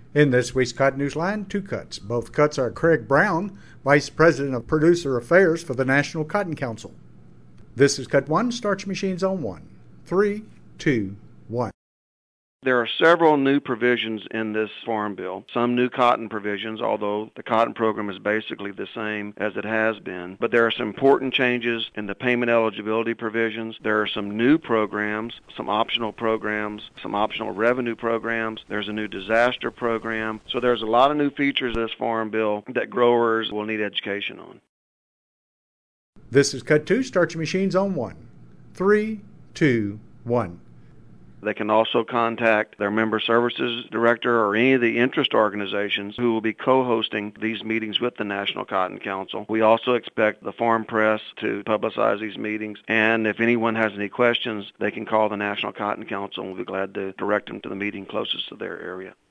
In this week's Cotton Newsline, two cuts. Both cuts are Craig Brown, Vice President of Producer Affairs for the National Cotton Council. This is Cut 1, Starch Machines on 1. 3, 2, 1. There are several new provisions in this Farm Bill. Some new cotton provisions, although the cotton program is basically the same as it has been. But there are some important changes in the payment eligibility provisions. There are some new programs, some optional revenue programs. There's a new disaster program. So there's a lot of new features in this Farm Bill that growers will need education on. This is Cut 2, Starch Machines on 1. 3, 2, 1. They can also contact their member services director or any of the interest organizations who will be co-hosting these meetings with the National Cotton Council. We also expect the farm press to publicize these meetings, and if anyone has any questions, they can call the National Cotton Council, and we'll be glad to direct them to the meeting closest to their area.